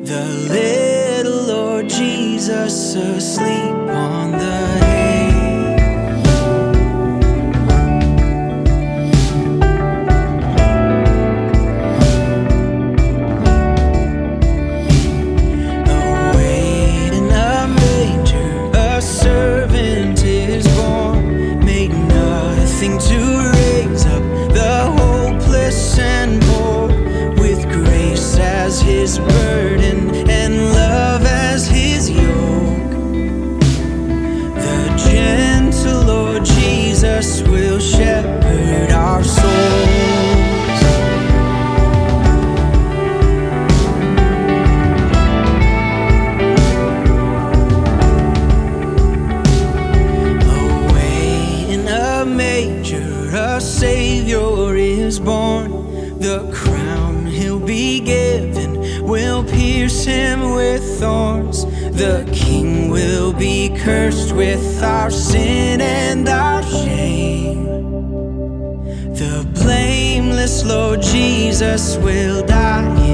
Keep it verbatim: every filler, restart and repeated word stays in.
The little Lord Jesus asleep on the hay. Away in a manger, a servant is born, made nothing to raise up the hopeless and poor, with grace as his burden and love as his yoke. The gentle Lord Jesus will shepherd our souls. Away in a manger, a Savior is born. The crown he'll be given will pierce him with thorns. The King will be cursed with our sin and our shame. The blameless Lord Jesus will die